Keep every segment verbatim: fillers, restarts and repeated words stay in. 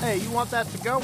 Hey, you want that to go?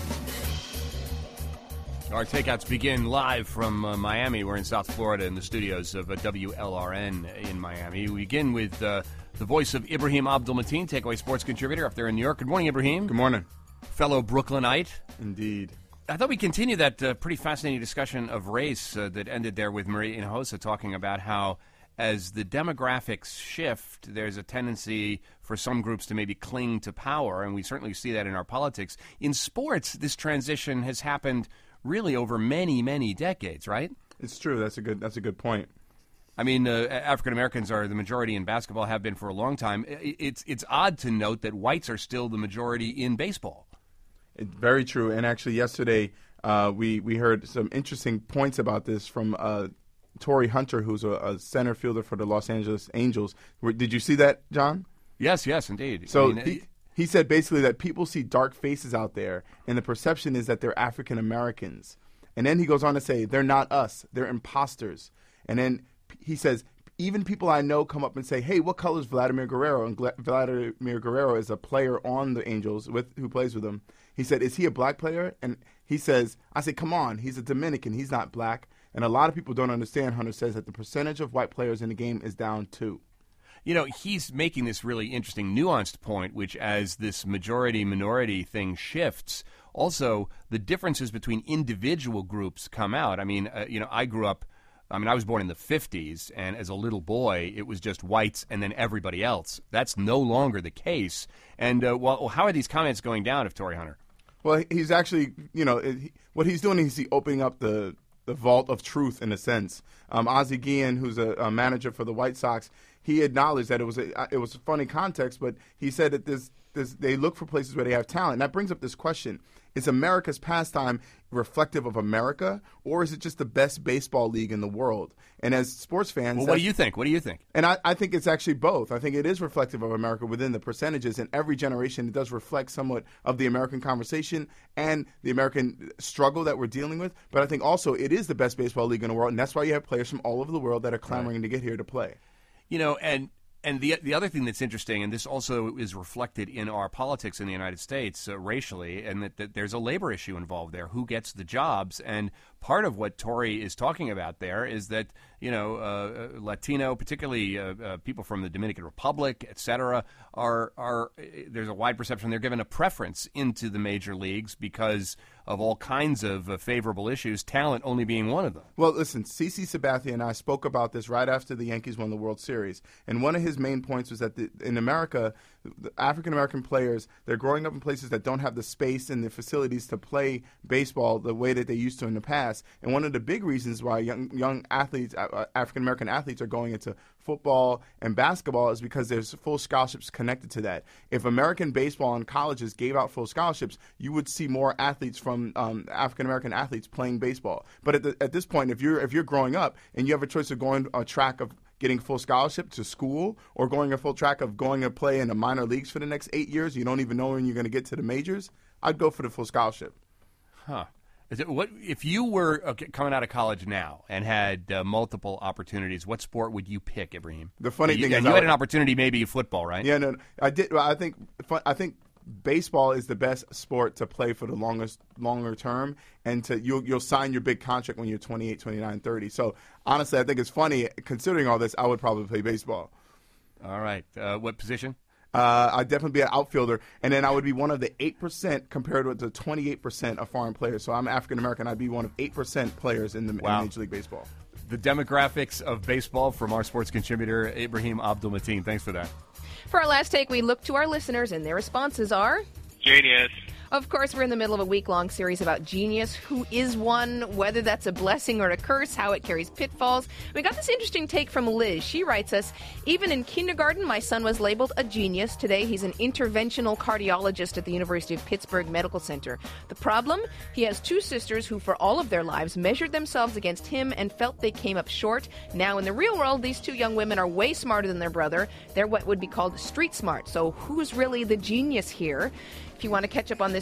Our takeouts begin live from uh, Miami. We're in South Florida in the studios of uh, W L R N in Miami. We begin with uh, the voice of Ibrahim Abdul-Mateen, Takeaway Sports contributor up there in New York. Good morning, Ibrahim. Good morning. Fellow Brooklynite. Indeed. I thought we'd continue that uh, pretty fascinating discussion of race uh, that ended there with Maria Hinojosa talking about how as the demographics shift, there's a tendency for some groups to maybe cling to power, and we certainly see that in our politics. In sports, this transition has happened really over many, many decades, right? It's true. That's a good. That's a good point. I mean, uh, African Americans are the majority in basketball, have been for a long time. It's it's odd to note that whites are still the majority in baseball. It's very true. And actually, yesterday uh, we we heard some interesting points about this from uh, Torrey Hunter, who's a, a center fielder for the Los Angeles Angels. Did you see that, John? Yes, yes, indeed. So. I mean, he, He said basically that people see dark faces out there, and the perception is that they're African Americans. And then he goes on to say, they're not us. They're imposters. And then he says, even people I know come up and say, hey, what color is Vladimir Guerrero? And Vladimir Guerrero is a player on the Angels with who plays with them. He said, is he a black player? And he says, I say, come on, he's a Dominican. He's not black. And a lot of people don't understand, Hunter says, that the percentage of white players in the game is down too. You know, he's making this really interesting, nuanced point, which as this majority-minority thing shifts, also the differences between individual groups come out. I mean, uh, you know, I grew up, I mean, I was born in the fifties, and as a little boy, it was just whites and then everybody else. That's no longer the case. And, uh, well, how are these comments going down of Torrey Hunter? Well, he's actually, you know, he, what he's doing is he's opening up the, the vault of truth in a sense. Um, Ozzie Guillen, who's a, a manager for the White Sox, he acknowledged that it was a it was a funny context, but he said that this, this they look for places where they have talent. And that brings up this question: is America's pastime reflective of America, or is it just the best baseball league in the world? And as sports fans, well, what do you think? What do you think? And I, I think it's actually both. I think it is reflective of America within the percentages. And every generation, it does reflect somewhat of the American conversation and the American struggle that we're dealing with. But I think also it is the best baseball league in the world, and that's why you have players from all over the world that are clamoring right. to get here to play. You know, and and the the other thing that's interesting, and this also is reflected in our politics in the United States uh, racially, and that, that there's a labor issue involved there. Who gets the jobs? And part of what Torrey is talking about there is that, you know, uh, Latino, particularly uh, uh, people from the Dominican Republic, et cetera, are, are there's a wide perception they're given a preference into the major leagues because of all kinds of uh, favorable issues, talent only being one of them. Well, listen, CeCe Sabathia and I spoke about this right after the Yankees won the World Series, and one of his main points was that the, in America, the African-American players, they're growing up in places that don't have the space and the facilities to play baseball the way that they used to in the past. And one of the big reasons why young young athletes, uh, African-American athletes, are going into football and basketball is because there's full scholarships connected to that. If American baseball and colleges gave out full scholarships, you would see more athletes from um, African-American athletes playing baseball. But at, the, at this point, if you're if you're growing up and you have a choice of going a track of getting full scholarship to school or going a full track of going to play in the minor leagues for the next eight years, you don't even know when you're going to get to the majors, I'd go for the full scholarship. Huh. Is it, what if you were okay, coming out of college now and had uh, multiple opportunities? What sport would you pick, Ibrahim? The funny you, thing and is, you I had would, an opportunity, maybe football, right? Yeah, no, I did. I think I think baseball is the best sport to play for the longest longer term, and to you'll you'll sign your big contract when you're twenty-eight, twenty-nine, thirty. So honestly, I think it's funny considering all this. I would probably play baseball. All right, uh, what position? Uh, I'd definitely be an outfielder, and then I would be one of the eight percent compared with the twenty-eight percent of foreign players. So I'm African-American. I'd be one of eight percent players in the wow. in Major League Baseball. The demographics of baseball from our sports contributor, Ibrahim Abdul-Mateen. Thanks for that. For our last take, we look to our listeners, and their responses are... Genius. Of course, we're in the middle of a week-long series about genius, who is one, whether that's a blessing or a curse, how it carries pitfalls. We got this interesting take from Liz. She writes us, even in kindergarten, my son was labeled a genius. Today, he's an interventional cardiologist at the University of Pittsburgh Medical Center. The problem? He has two sisters who, for all of their lives, measured themselves against him and felt they came up short. Now, in the real world, these two young women are way smarter than their brother. They're what would be called street smart. So who's really the genius here? If you want to catch up on this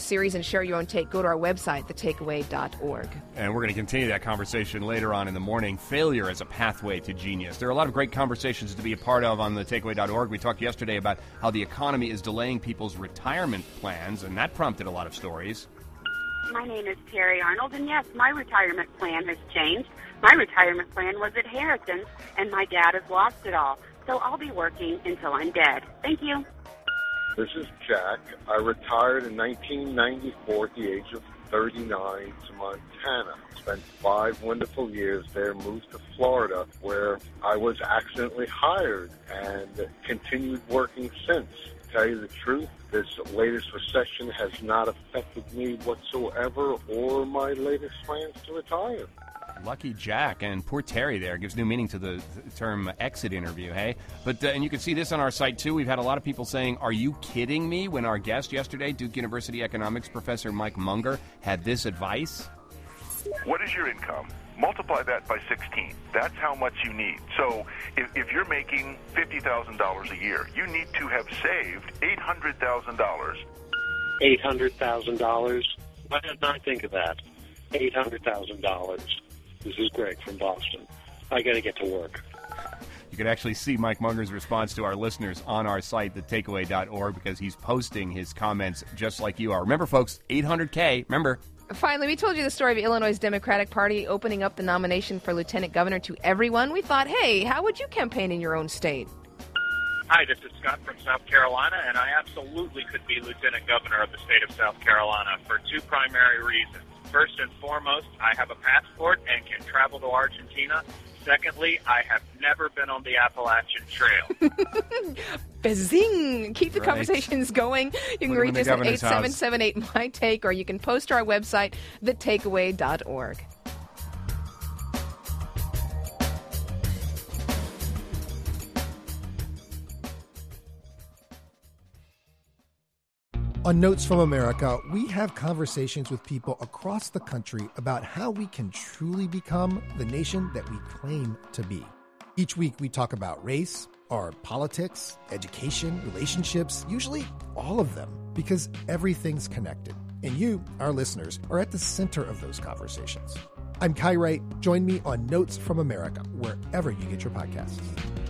series and share your own take, go to our website, the takeaway dot org. And we're going to continue that conversation later on in the morning. Failure as a pathway to genius. There are a lot of great conversations to be a part of on the takeaway dot org. We talked yesterday about how the economy is delaying people's retirement plans, and that prompted a lot of stories. My name is Terry Arnold, and yes, my retirement plan has changed. My retirement plan was at Harrison's, and my dad has lost it all. So I'll be working until I'm dead. Thank you. This is Jack. I retired in nineteen ninety-four at the age of thirty-nine to Montana. Spent five wonderful years there, moved to Florida, where I was accidentally hired and continued working since. To tell you the truth, this latest recession has not affected me whatsoever or my latest plans to retire. Lucky Jack, and poor Terry there gives new meaning to the term exit interview, hey? But uh, and you can see this on our site, too. We've had a lot of people saying, are you kidding me? When our guest yesterday, Duke University economics professor Mike Munger, had this advice. What is your income? Multiply that by sixteen. That's how much you need. So if, if you're making fifty thousand dollars a year, you need to have saved eight hundred thousand dollars. eight hundred thousand dollars? Why didn't I think of that? eight hundred thousand dollars. This is Greg from Boston. I got to get to work. You can actually see Mike Munger's response to our listeners on our site, the takeaway dot org, because he's posting his comments just like you are. Remember, folks, eight hundred K. Remember. Finally, we told you the story of Illinois' Democratic Party opening up the nomination for lieutenant governor to everyone. We thought, hey, how would you campaign in your own state? Hi, this is Scott from South Carolina, and I absolutely could be lieutenant governor of the state of South Carolina for two primary reasons. First and foremost, I have a passport and can travel to Argentina. Secondly, I have never been on the Appalachian Trail. Bazing! Keep the right. conversations going. You can Put reach us at eight house. seven seven eight M Y Take, or you can post to our website, the takeaway dot org. On Notes from America, we have conversations with people across the country about how we can truly become the nation that we claim to be. Each week, we talk about race, our politics, education, relationships, usually all of them, because everything's connected. And you, our listeners, are at the center of those conversations. I'm Kai Wright. Join me on Notes from America, wherever you get your podcasts.